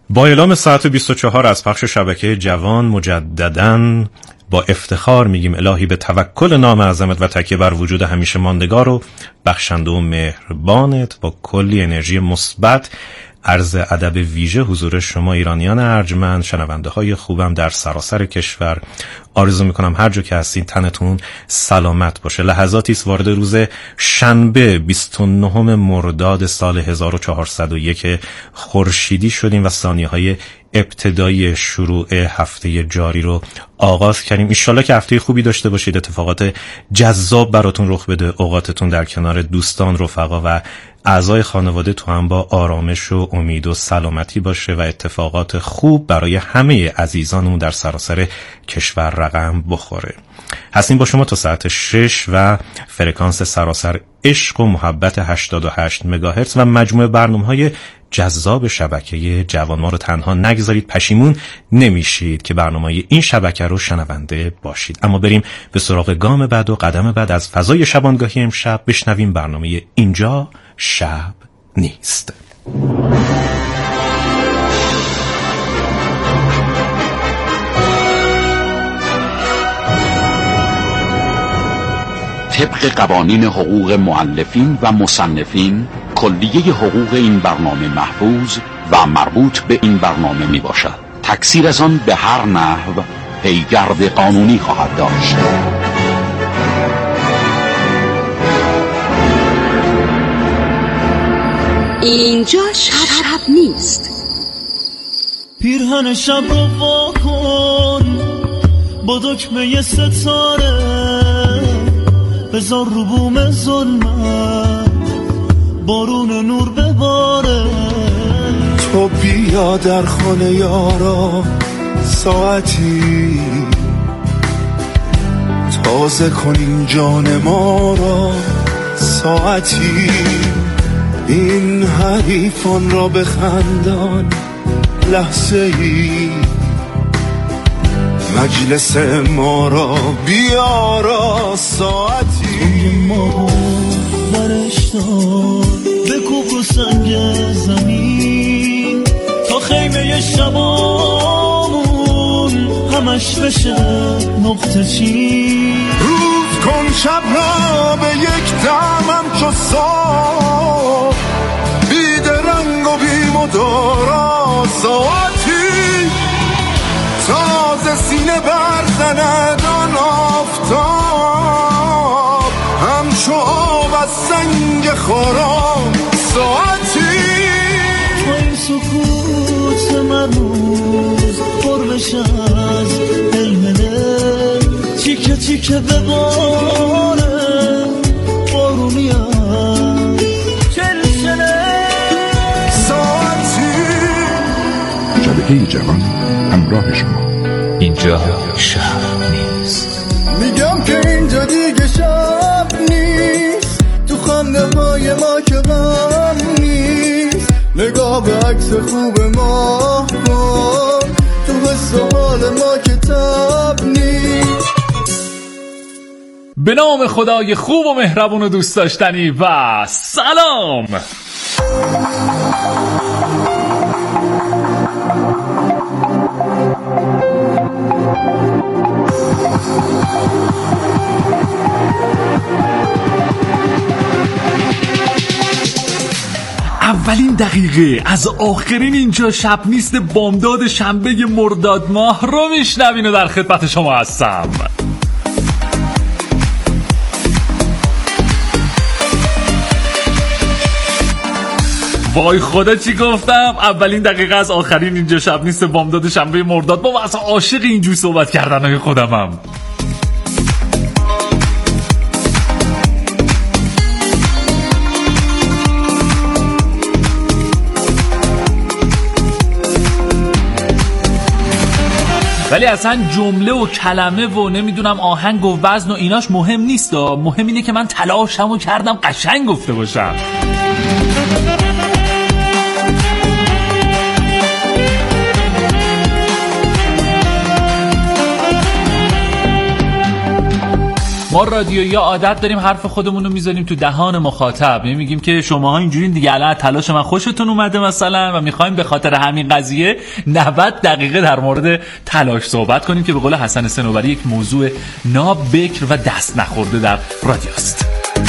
با اعلام ساعت 24 از پخش شبکه جوان مجدداً با افتخار میگیم الهی به توکل نام عظمت و تکیه بر وجود همیشه ماندگار و بخشنده و مهربانت با کلی انرژی مثبت عرض ادب ویژه حضور شما ایرانیان ارجمند، شنونده های خوبم در سراسر کشور. آرزو میکنم هر جا که هستین تنتون سلامت باشه. لحظاتی است وارد روز شنبه 29 مرداد سال 1401 خورشیدی شدیم و ثانیه‌های ابتدایی شروع هفته جاری رو آغاز کردیم. انشالله که هفته خوبی داشته باشید، اتفاقات جذاب براتون رخ بده، اوقاتتون در کنار دوستان، رفقا و اعضای خانواده تو هم با آرامش و امید و سلامتی باشه و اتفاقات خوب برای همه عزیزانمون در سراسر کشور رقم بخوره. هستیم با شما تا ساعت 6 و فرکانس سراسر عشق و محبت 88 مگاهرتز و مجموعه برنامه‌های جذاب شبکه جوان. ما رو تنها نگذارید، پشیمون نمیشید که برنامه این شبکه رو شنونده باشید. اما بریم به سراغ گام بعد و قدم بعد از فضای شبانگاهی. امشب بشنویم برنامه اینجا شب نیست. طبق قوانین حقوق مؤلفین و مصنفین، کلیه حقوق این برنامه محفوظ و مربوط به این برنامه می باشد. تکثیر از آن به هر نحو پیگرد قانونی خواهد داشت. اینجا شب نیست. پیرهن شب رو واکن با دکمه ستاره، بذار رو بوم ظلمت بارون نور بباره. تو بیا در خانه یارا ساعتی، تازه کنیم جان ما را ساعتی. این حریفان را بخندان لحظه ای، مجلس ما را بیارا ساعتی. توی ما برشتار به کوک و سنگ زمین، تا خیمه شبامون همش بشه نقطه چین. روز کن شب را به یک دمم چو صبح، بی درنگ و بی مدارا ساعتی. تازه سینه برزند آن آفتاب، همچو آب از سنگ خارا ساعتی. با این سکوت مرموز پر بشه از علم دل، تیکه تیکه بباره بارونی هم چلشنه ساعتی. شبکه جوان همراه شما. اینجا شب نیست. میگم که اینجا دیگه شب نیست، تو خنده های ما که غم نیست. نگاه به عکس خوب ما کن، تو حس و حال ما که تب نیست. به نام خدای خوب و مهربون و دوست داشتنی و سلام. اولین دقیقه از آخرین اینجا شب نیست بامداد شنبه مرداد ماه رو میشنوین و در خدمت شما هستم. وای خدا چی گفتم؟ اولین دقیقه از آخرین اینجا شب نیست بامداد شنبه مرداد. بابا اصلا عاشق اینجوری صحبت کردنهای خودمم. ولی اصلا جمله و کلمه و نمیدونم آهنگ و وزن و ایناش مهم نیست. مهم اینه که من تلاشمو کردم قشنگ گفته باشم. ما رادیویی عادت داریم حرف خودمون رو میذاریم تو دهان مخاطب، میگیم که شماها اینجورین دیگه، الان تلاش من خوشتون اومده مثلا و میخوایم به خاطر همین قضیه 90 دقیقه در مورد تلاش صحبت کنیم که به قول حسن صنوبری یک موضوع نابکر و دست نخورده در رادیوست.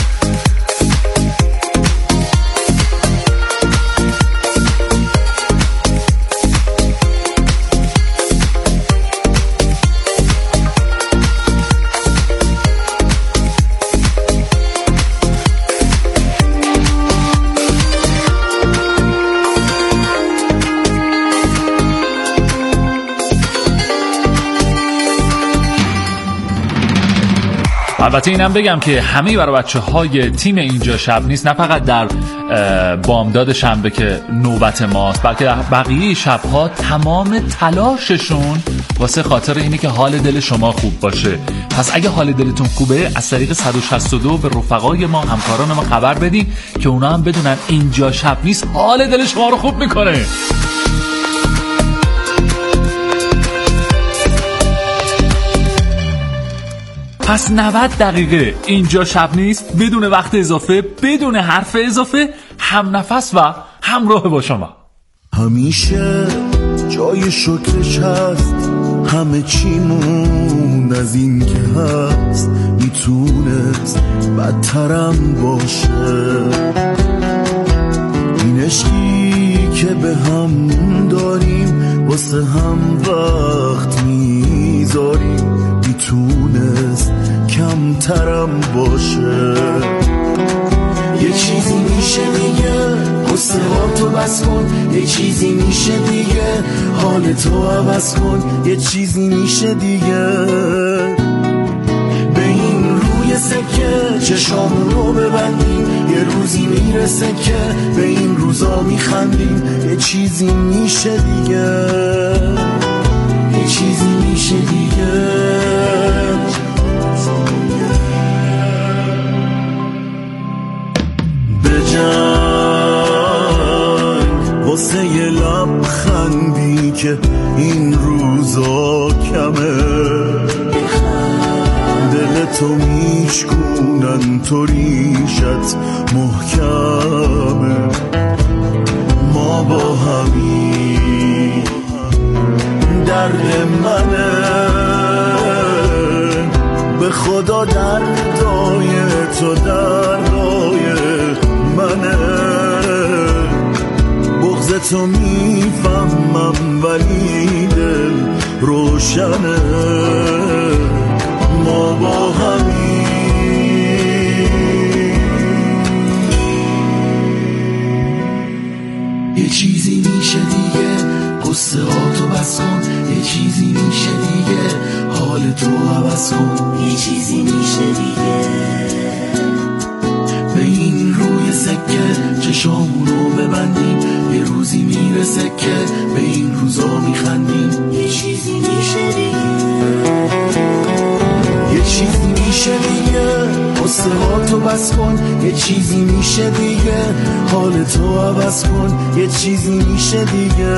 البته اینم بگم که همه برای بچه‌های تیم اینجا شب نیست، نه فقط در بامداد شنبه که نوبت ماست، بلکه بقیه شب‌ها تمام تلاششون واسه خاطر اینه که حال دل شما خوب باشه. پس اگه حال دلتون خوبه از طریق 162 به رفقای ما، همکاران ما خبر بدین که اونا هم بدونن اینجا شب نیست حال دل شما رو خوب میکنه. پس 90 دقیقه اینجا شب نیست، بدون وقت اضافه، بدون حرف اضافه، هم نفس و همراه با شما. همیشه جای شکرش هست، همه چیمون از این که هست میتونست بدترم باشه. این عشقی که به هم داریم واسه هم وقت میذاریم میتونست کمترم باشه. یه چیزی میشه دیگه قصه ها تو بس کن، یه چیزی میشه دیگه حال تو عوض کن، یه چیزی میشه دیگه به این روی سکه چشامون رو ببندیم، یه روزی میرسه که به این روزا میخندیم. یه چیزی میشه دیگه، یه چیزی میشه دیگه. واسه یه لبخندی که این روزا کمه، دلتو میشکونن تو ریشت محکمه. ما با همین درد منه، به خدا دردای تو دردای منه. تو میفهمم ولی دل روشنه. ما با همین یه چیزی میشه دیگه قصه ها تو بس کن، یه چیزی میشه دیگه حال تو عوض کن، یه چیزی میشه دیگه به این روی سکه چشامون رو ببندیم، یه روزی میرسه که به این روزا میخندیم. یه چیزی میشه دیگه، یه چیزی میشه دیگه قصه ها تو بس کن، یه چیزی میشه دیگه حال تو عوض کن، یه چیزی میشه دیگه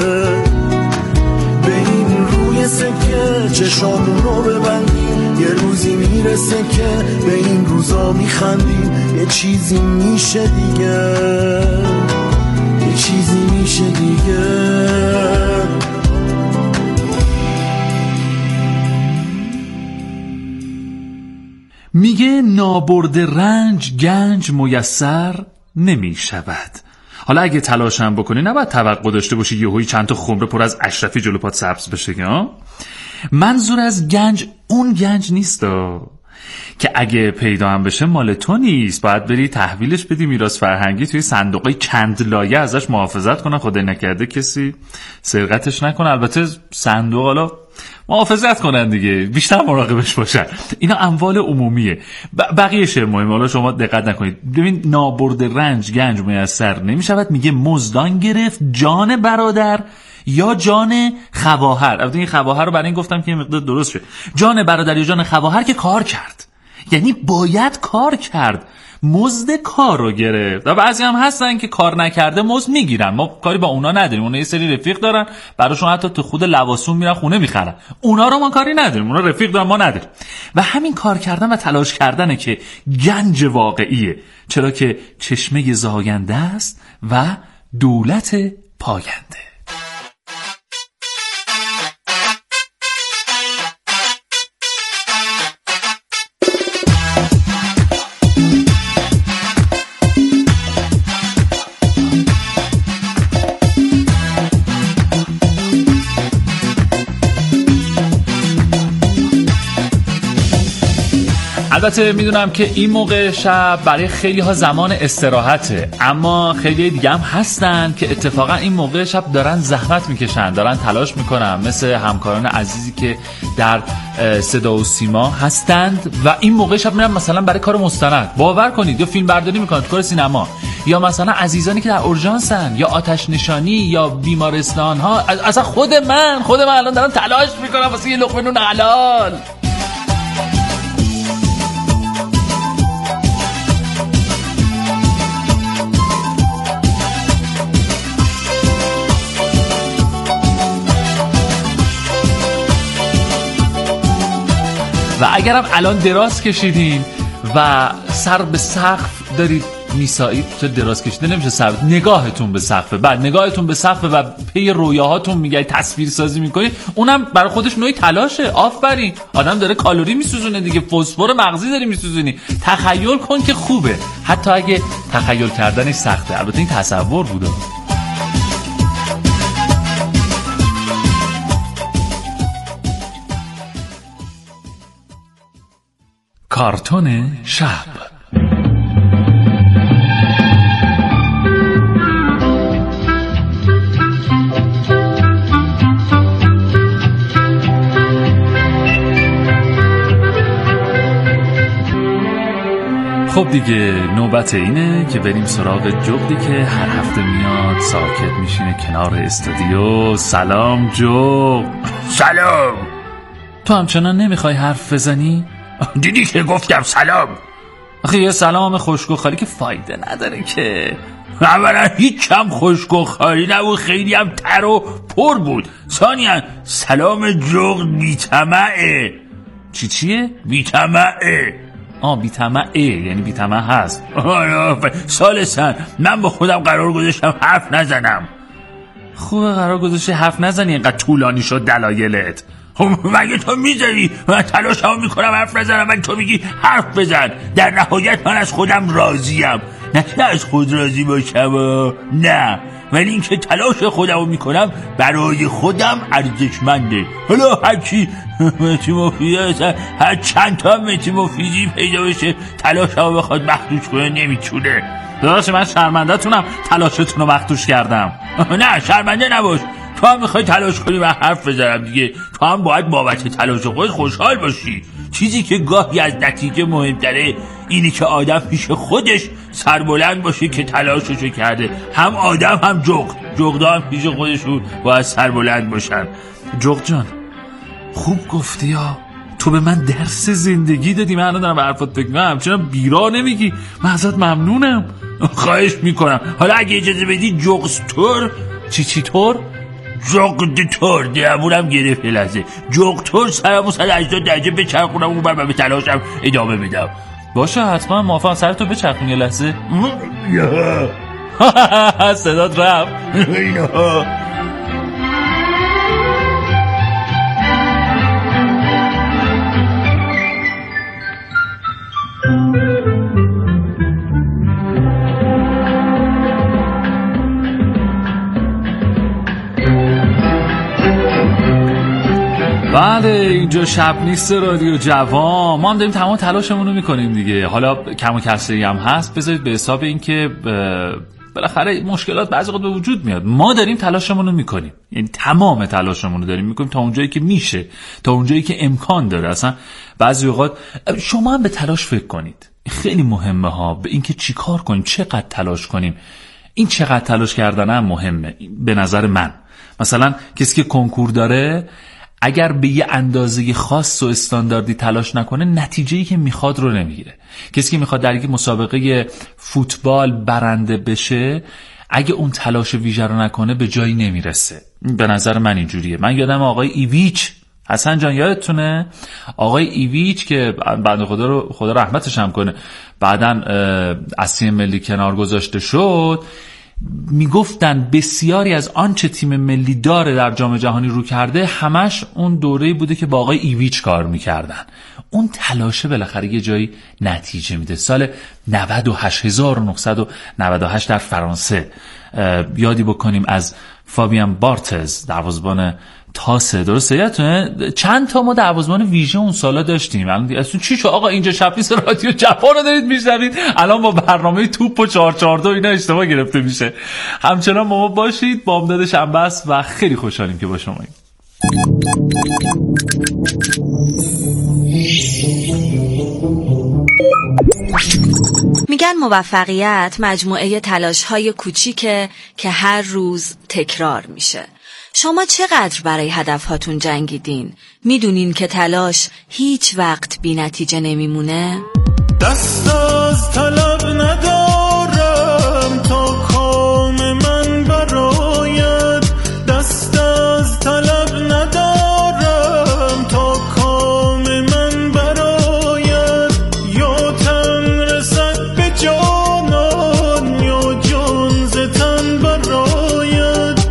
به این روی سکه چشامون رو ببندیم، یه روزی میرسه که به این روزا میخندیم. یه چیزی میشه دیگه، یه چیزی میشه دیگه. میگه نابرد رنج گنج میسر نمی شود. حالا اگه تلاشم بکنی نباید توقع داشته باشی یهویی چند تا خمره پر از اشرفی جلو پات سبز بشه. منظور از گنج اون گنج نیست که اگه پیدا هم بشه مال تو نیست، باید بری تحویلش بدی میراث فرهنگی توی صندوقای چند لایه ازش محافظت کنن، خدای نکرده کسی سرقتش نکنه. البته صندوق حالا محافظت کنن دیگه، بیشتر مراقبش باشن. اینا اموال عمومیه. بقیه شعر مهمه، حالا شما دقت نکنید. ببین نابرد رنج گنج میسر نمیشود، میگه مزدان گرفت جان برادر یا جان خواهر. البته این خواهر رو برای این گفتم که این مقدار درست شه. جان برادر یا جان خواهر که کار کرد، یعنی باید کار کرد. مزد کار رو گرفت. و بعضی هم هستن که کار نکرده مزد میگیرن، ما کاری با اونا نداریم، اونا یه سری رفیق دارن براشون حتی تو خود لواسون میرن خونه میخرن، اونا رو ما کاری نداریم، اونا رفیق دارن ما نداریم. و همین کار کردن و تلاش کردنه که گنج واقعیه، چرا که چشمه زاینده است و دولت پاینده. البته میدونم که این موقع شب برای خیلی ها زمان استراحته، اما خیلی دیگه هم هستن که اتفاقا این موقع شب دارن زحمت میکشن، دارن تلاش میکنن، مثل همکاران عزیزی که در صدا و سیما هستند و این موقع شب میرن مثلا برای کار مستند، باور کنید، یا فیلم برداری میکنن، کار سینما، یا مثلا عزیزانی که در اورژانسن یا آتش نشانی یا بیمارستان ها. اصلا خود من الان دارم تلاش میکنم واسه یه لقمه نون حلال. و اگرم الان دراز کشیدین و سر به سقف دارید میسایید، چه دراز کشیده نمیشه سر، نگاهتون به سقفه، بعد نگاهتون به سقفه و پی رویاهاتون میگه تصویر سازی میکنید، اونم برای خودش نوعی تلاشه. آفرین، آدم داره کالری میسوزونه دیگه، فسفر مغزی داری میسوزونی. تخیل کن که خوبه، حتی اگه تخیل کردنش سخته. البته این تصور بوده. کارتون شب. خب دیگه نوبت اینه که بریم سراغ جغدی که هر هفته میاد ساکت میشینه کنار استودیو. سلام جغد. سلام. تو همچنان نمیخوای حرف بزنی؟ دیدی که گفتم سلام. آخه یه سلام خشک و خالی که فایده نداره که. اولا هیچ هم خشک و خالی نبود، خیلی هم تر و پر بود. ثانیا سلام جغد بی‌طمعه. چیه؟ بی‌طمعه. بی‌طمعه یعنی بی‌طمع هست. سالسن من با خودم قرار گذاشتم حرف نزنم. خوبه قرار گذاشتی حرف نزنی، اینقدر طولانی شد دلایلت. مگه تو میذاری من تلاشمو میکنم حرف نزنم، من تو میگی حرف بزن. در نهایت من از خودم راضیم، نه که از خود راضی باشم، نه، ولی اینکه تلاش خودمو میکنم برای خودم ارزشمنده. حالا هرچی متی مفیده، هر چند تا متی مفیدی پیدا بشه تلاشمو بخواد مخدوش کنه نمیتونه. داداش من شرمنده تونم تلاشتونو مخدوش کردم. نه شرمنده نباش، تو هم میخوای تلاش کنی و حرف بزنم دیگه. تو هم باید بابت تلاش خود خوشحال باشی. چیزی که گاهی از نتیجه مهمتره اینی که آدم پیش خودش سربلند باشه که تلاششو کرده. هم آدم هم جغدا هم پیش خودشون باید سربلند باشن. جغد جان خوب گفتی ها، تو به من درس زندگی دادی. من الان دارم به حرفات فکر میکنم، همچنان بیرا نمیگی. من ازت ممنونم. خواهش میکنم. حالا اگه اجازه بدی جغدتور. چی طور؟ جغدتور دیمونم گرفت لحظه. جغدتور سرمو 180 درجه بچرخونم اون بر به تلاشم ادامه بدم. باشه حتما موافقم. سرتو بچرخون یه لحظه. صدات رفت. بله اینجا شب نیست رادیو جوان، ما هم داریم تمام تلاشمون رو میکنیم دیگه. حالا کم و کسری هم هست، بذارید به حساب این که بالاخره مشکلات بعضی وقت به وجود میاد. ما داریم تلاشمون رو میکنیم، یعنی تمام تلاشمون رو داریم میکنیم تا اونجایی که میشه، تا اونجایی که امکان داره. اصلا بعضی اوقات شما هم به تلاش فکر کنید، خیلی مهمه ها، به اینکه چی کار کنیم، چقدر تلاش کنیم. این چقدر تلاش کردن هم مهمه به نظر من. مثلا کسی که کنکور داره اگر به یه اندازه خاص و استانداردی تلاش نکنه نتیجه‌ای که میخواد رو نمیگیره. کسی که میخواد در یک مسابقه فوتبال برنده بشه اگه اون تلاش ویژه رو نکنه به جایی نمیرسه. به نظر من اینجوریه. من یادم آقای ایویچ، حسن جان یادتونه آقای ایویچ که بنده خدا رحمتش هم کنه بعدن از تیم ملی کنار گذاشته شد، میگفتن بسیاری از آنچه تیم ملی داره در جام جهانی رو کرده همش اون دوره‌ای بوده که با آقای ایویچ کار میکردن. اون تلاشه بالاخره یه جایی نتیجه میده. سال 1998 در فرانسه یادی بکنیم از فابیان بارتز، دروازه‌بان تاسه، درسته یادتونه؟ چند تا ما دروازه‌بان ویژه اون سالا داشتیم. الان اصلا چی شو آقا اینجا شبیس رادیو جوان رو دارید میشنوید، الان با برنامه توپ و 442 اینا اشتباه گرفته میشه. همچنان با ما باشید، بامداد شنبه است و خیلی خوشحالیم که با شماییم. میگن موفقیت مجموعه تلاش‌های کوچیکه که هر روز تکرار میشه. شما چقدر برای هدفهاتون جنگیدین؟ میدونین که تلاش هیچ وقت بی نتیجه نمیمونه؟ دست از طلب ندارم تا کام من برآید، دست از طلب ندارم تا کام من برآید، یا تن رسد به جانان یا جان ز تن برآید.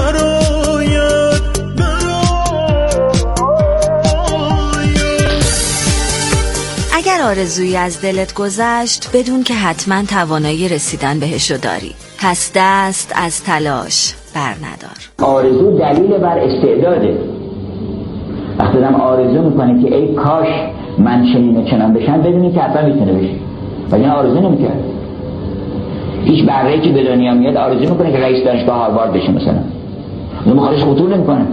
اگر آرزویی از دلت گذشت بدون که حتما توانایی رسیدن بهشو داری، پس دست از تلاش بر ندار. آرزو دلیل بر استعداده. وقتی آدم آرزو میکنه که ای کاش من چنین و چنان بشم، بدونی که حتما میتونه بشه، ولی آرزو نمیکرد. هیچ بره‌ای که به دنیا میاد آرزو میکنه که رئیس دانشگاه هاروارد بشه مثلا، اون مخالش خطور نمیکنه.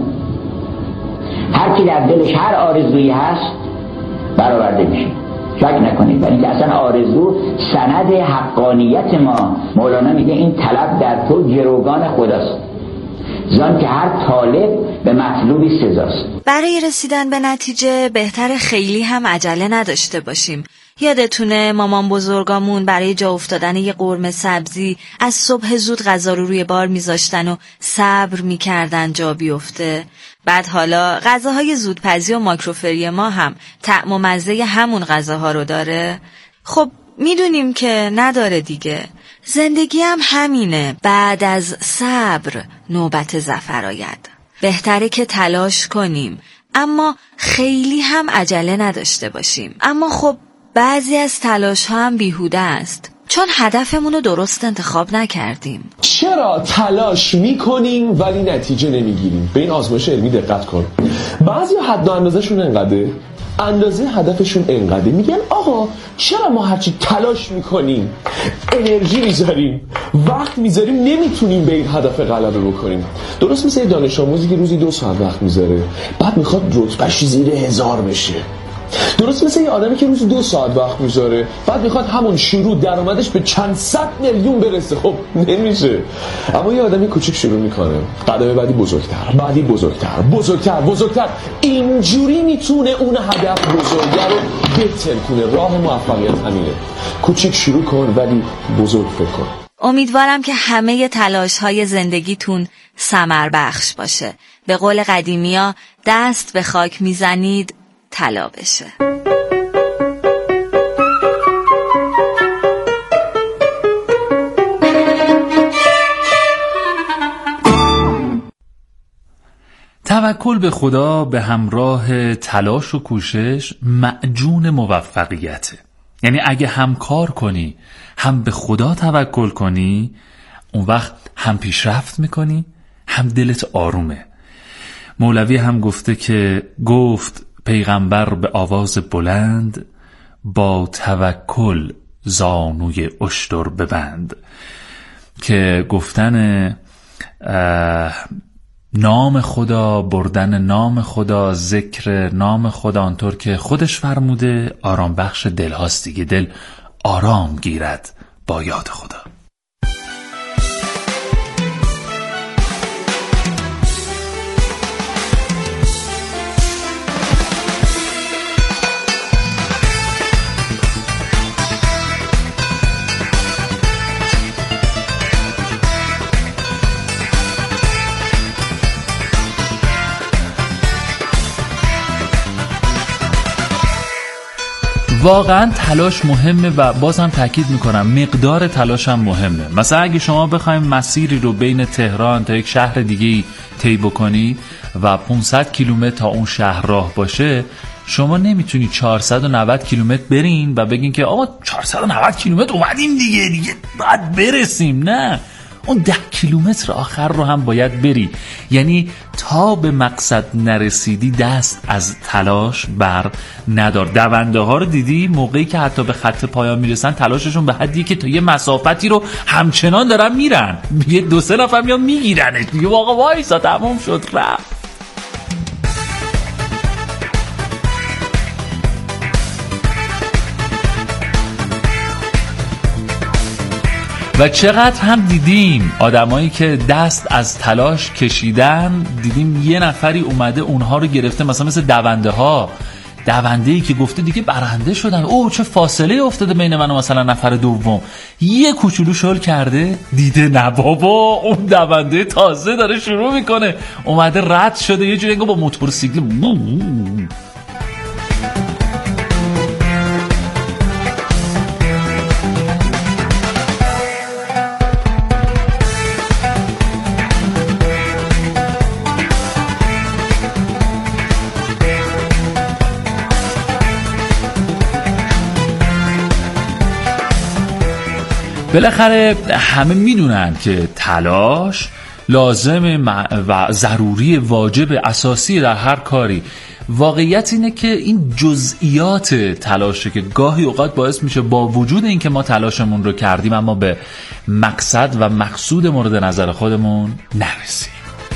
هر کی در دلش هر آرزویی هست برآورده میشه، شک نکنید. ولی که اصلا آرزو سند حقانیت ما. مولانا میگه این طلب در تو گروگان خداست، زان که هر طالب به مطلوبی سزاست. برای رسیدن به نتیجه بهتر خیلی هم عجله نداشته باشیم. یادتونه مامان بزرگامون برای جا افتادن یه قرمه سبزی از صبح زود غذا رو روی بار میذاشتن و صبر میکردن جا بیفته؟ بعد حالا غذاهای زودپزی و ماکروفری ما هم طعم و مزه همون غذاها رو داره؟ خب میدونیم که نداره دیگه. زندگی هم همینه، بعد از صبر نوبت ظفر آید. بهتره که تلاش کنیم اما خیلی هم عجله نداشته باشیم. اما خب بعضی از تلاش ها هم بیهوده است، چون هدفمون رو درست انتخاب نکردیم. چرا تلاش میکنیم ولی نتیجه نمیگیریم؟ به این آزمایش علمی دقت کن. بعضی حد و اندازه‌شون انقدره، اندازه هدفشون انقدره، میگن آقا چرا ما هرچی تلاش میکنیم، انرژی میذاریم، وقت میذاریم، نمیتونیم به این هدف غلبه بکنیم؟ درست مثل دانش آموزی که روزی 2 ساعت وقت میذاره بعد میخواد رتبهش زیر 1000 بشه. درست مثل یه آدمی که روزی 2 ساعت وقت میذاره بعد میخواد همون شروع درآمدش به چند صد میلیون برسه. خب نمیشه. اما یه آدمی کوچیک شروع میکنه، قدم بعدی بزرگتر، بعدی بزرگتر، اینجوری میتونه اون هدف بزرگه رو بهتر کنه. راه موفقیت همینه، کوچیک شروع کن ولی بزرگ فکر کن. امیدوارم که همه تلاش‌های زندگیتون ثمر بخش باشه. به قول قدیمیا دست به خاک میزنید طلا بشه. توکل به خدا به همراه تلاش و کوشش معجون موفقیته. یعنی اگه هم کار کنی هم به خدا توکل کنی، اون وقت هم پیشرفت میکنی هم دلت آرومه. مولوی هم گفت پیغمبر به آواز بلند، با توکل زانوی اشتر ببند. که گفتن نام خدا، بردن نام خدا، ذکر نام خدا آنطور که خودش فرموده آرام بخش دل هاست دیگه. دل آرام گیرد با یاد خدا. واقعا تلاش مهمه و بازم تاکید میکنم مقدار تلاش هم مهمه. مثلا اگه شما بخواید مسیری رو بین تهران تا یک شهر دیگه طی بکنی و 500 کیلومتر تا اون شهر راه باشه، شما نمیتونی 490 کیلومتر برین و بگین که آقا 490 کیلومتر اومدیم دیگه باید برسیم. نه، اون 10 کیلومتر آخر رو هم باید بری. یعنی تا به مقصد نرسیدی دست از تلاش بر ندار. دونده ها رو دیدی موقعی که حتی به خط پایان میرسن تلاششون به حدیه که تا یه مسافتی رو همچنان دارن میرن، یه 2-3 نفر میان میگیرنش، میگه آقا وایسا تموم شد رفت. و چقدر هم دیدیم آدمایی که دست از تلاش کشیدن، دیدیم یه نفری اومده اونها رو گرفته، مثل دونده‌ای که گفته دیگه برنده شدن، اوه چه فاصله افتاده بین من و مثلا نفر دوم، یه کوچولو شل کرده دیده نه بابا اون دونده تازه داره شروع میکنه، اومده رد شده یه جوری انگار با موتورسیکل. بالاخره همه میدونن که تلاش لازم و ضروری، واجب، اساسی در هر کاری. واقعیت اینه که این جزئیات تلاشه که گاهی اوقات باعث میشه با وجود این که ما تلاشمون رو کردیم اما به مقصد و مقصود مورد نظر خودمون نرسیم.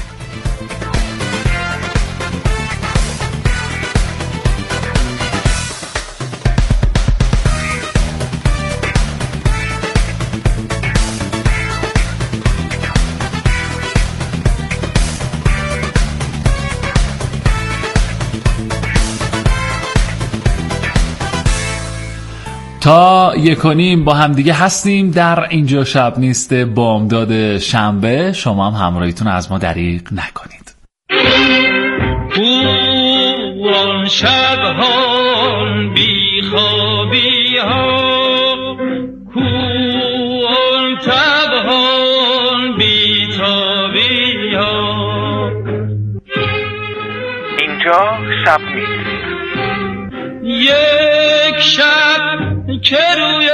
تا 1:30 با هم دیگه هستیم در اینجا شب نیست بامداد شنبه. شما هم همراهیتون از ما دریغ نکنید. اون شب‌ها بی خوابی ها، اون تب‌ها بی تابی ها، اینجا شب نیست. یک شب که روی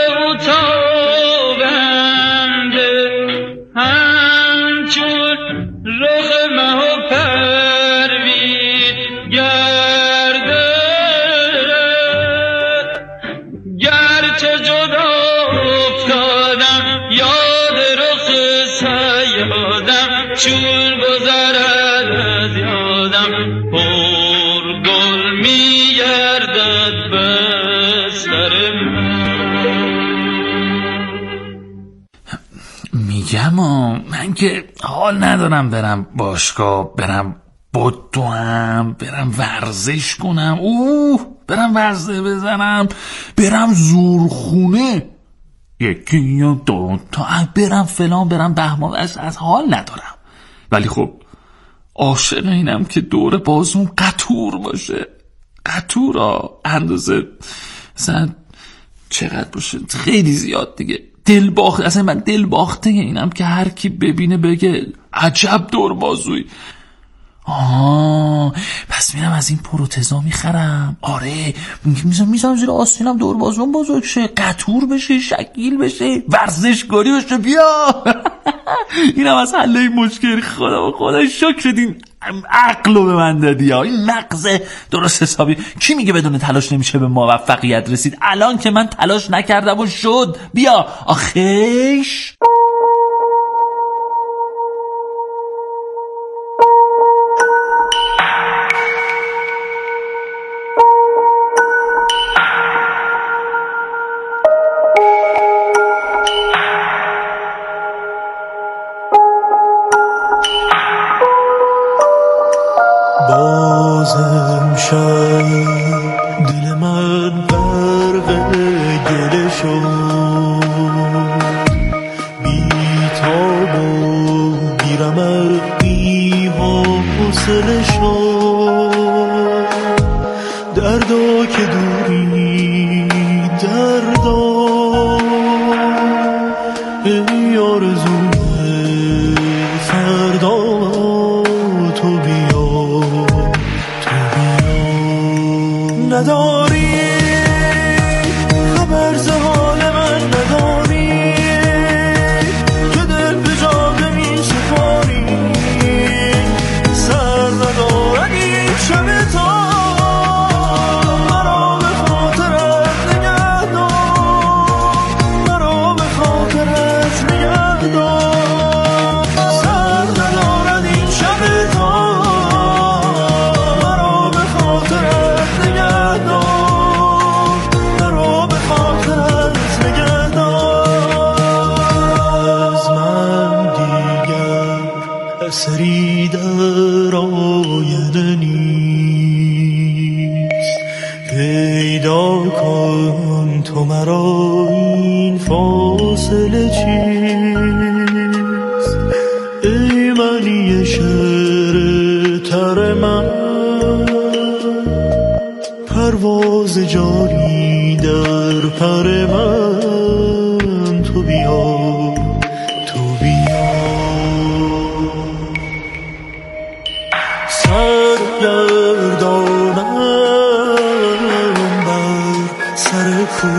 اتاقنده همچون رخ مه و پروین گرده، گرچه جدا افتادم یاد رخ سیادم، چون گذرد از یادم پر گل میگردد بستر میگم من که حال ندارم برم باشگاه، برم بدوم، برم ورزش کنم، برم ورزه بزنم، برم زورخونه، یکی یا دو تا برم فلان، برم بهمان، از حال ندارم. ولی خب عاشق اینم که دور بازوم قطور باشه. قطورا اندازه مثلا چقدر باشه؟ خیلی زیاد دیگه. دلباخته، اصلا من دلباخته اینم که هر کی ببینه بگه عجب دور بازوی. پس میرم از این پروتزا میخرم. آره میزنم زیر آستینم، دور بازوم بزرگ شه، قطور بشه، شکیل بشه، ورزشکاری بشه. بیا اینم از حل این مشکل. خدا شکر دین عقلو به من دادی. این مغز درست حسابی. کی میگه بدون تلاش نمیشه به موفقیت رسید؟ الان که من تلاش نکردم و شد. بیا آخیش. بازم شب دل من غرق گله شد، بی تاب و بی رمقی و حوصله شد. دردا که دوری نداری، خبر ز حال من نداری، که دل به جاده می سپاری، سر ندارد این شب تا مرا به خاطرت نگه دار، مرا به خاطرت نگه دار، سر ندارد این شب تا مرا به خاطرت نگه دار، مرا به خاطرت نگه دار. از من دیگر اثری در آینده نیست، پیدا کن تو مرا این فاصله چیست. ای منی شعر تر من، پرواز جاری در پر من، تو بیا تو بیا. سر گردانم بر سر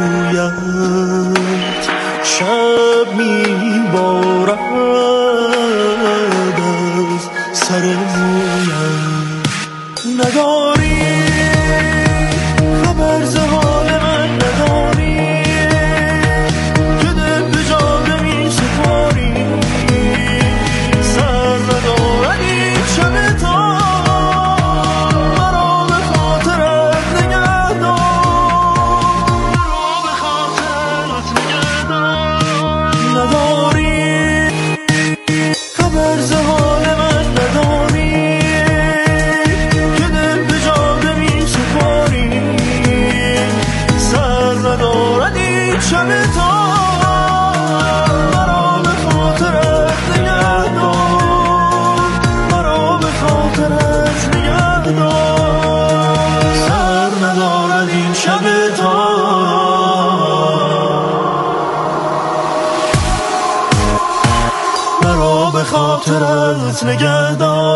کویت، شب میبارد از سر مویت. نداری، خبر ز حال من نداری، که دل به جاده می سپاری، سر ندارد این شب تا مرا به خاطرت نگه دار، مرا به خاطرت نگه دار. نداری، خبر ز حال من نداری، که دل به جاده می سپاری، سر ندارد این شب تا مرا به خاطرت نگه دار، مرا به خاطرت نگه دار، سر ندارد این شب تا مرا به خاطرت نگه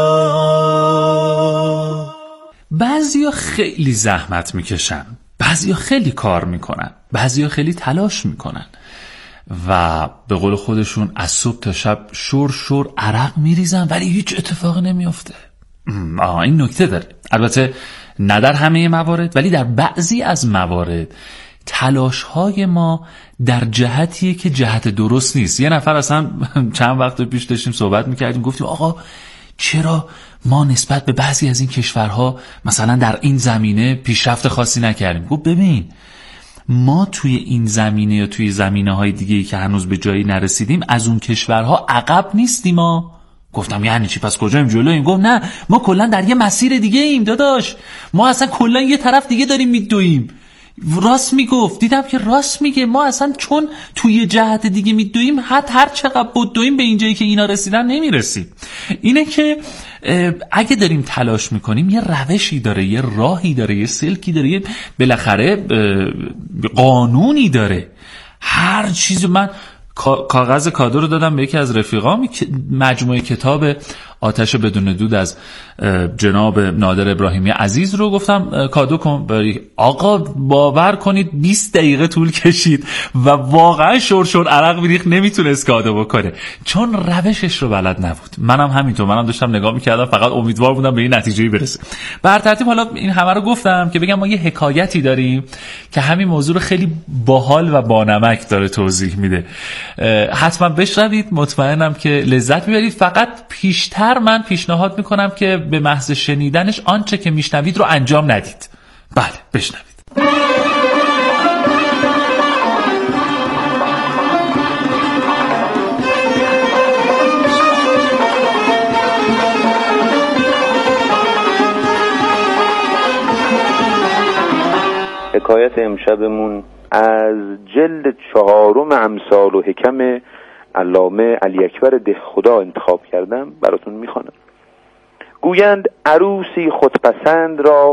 دار. بعضیا خیلی زحمت میکشن، بعضیا خیلی کار میکنن، بعضیا خیلی تلاش میکنن و به قول خودشون از صبح تا شب شور شور عرق میریزن ولی هیچ اتفاقی نمیفته. این نکته داره، البته نه در همه موارد ولی در بعضی از موارد تلاش های ما در جهتیه که جهت درست نیست. یه نفر اصلا چند وقت پیش داشتیم صحبت میکردیم، گفتیم آقا چرا ما نسبت به بعضی از این کشورها مثلا در این زمینه پیشرفت خاصی نکردیم؟ گفت ببین ما توی این زمینه یا توی زمینه های دیگه‌ای که هنوز به جایی نرسیدیم از اون کشورها عقب نیستیم ما. گفتم یعنی چی؟ پس کجاییم؟ جلوییم؟ گفت نه، ما کلا در یه مسیر دیگه ایم داداش، ما اصلا کلا یه طرف دیگه داریم میدویم. راست میگفت، دیدم که راست میگه، ما اصلا چون توی جهت دیگه میدویم هر چقدر بدویم به اینجایی که اینا رسیدن نمیرسیم. اینه که اگه داریم تلاش میکنیم یه روشی داره، یه راهی داره، یه سلکی داره، یه بالاخره قانونی داره. هر چیز من کاغذ کادو رو دادم به یکی از رفیقام، مجموعه کتاب آتش بدون دود از جناب نادر ابراهیمی عزیز رو گفتم کادو کن بری. آقا باور کنید 20 دقیقه طول کشید و واقعا شور عرق میریخت، نمیتونست کادو بکنه چون روشش رو بلد نبود. منم همینطور، منم داشتم نگاه میکردم، فقط امیدوار بودم به این نتیجه‌ای برسه. بر ترتیب حالا این همه رو گفتم که بگم ما یه حکایتی داریم که همین موضوع رو خیلی باحال و بانمک داره توضیح میده. حتما بشنوید، مطمئنم که لذت میبرید. فقط پیشتر من پیشنهاد میکنم که به محض شنیدنش آنچه که میشنوید رو انجام ندید. بله بشنوید. حکایت امشبمون از جلد 4 امثال و حکم علامه علی اکبر دهخدا انتخاب کردم، براتون میخوانم. گویند عروسی خودپسند را